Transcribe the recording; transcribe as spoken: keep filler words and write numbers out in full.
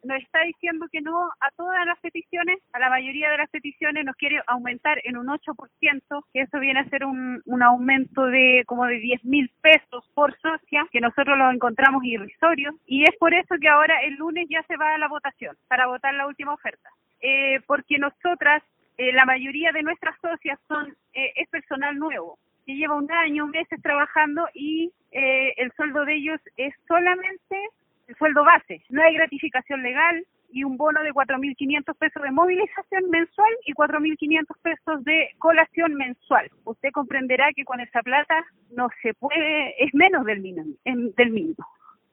nos está diciendo que no a todas las peticiones, a la mayoría de las peticiones nos quiere aumentar en un ocho por ciento, que eso viene a ser un, un aumento de como de diez mil pesos por socia, que nosotros lo encontramos irrisorio, y es por eso que ahora el lunes ya se va a la votación, para votar la última oferta. Eh, porque nosotras, eh, la mayoría de nuestras socias son eh, es personal nuevo, que lleva un año, meses trabajando y eh, el sueldo de ellos es solamente el sueldo base. No hay gratificación legal y un bono de cuatro mil quinientos pesos de movilización mensual y cuatro mil quinientos pesos de colación mensual. Usted comprenderá que con esa plata no se puede, es menos del mínimo. Del mínimo.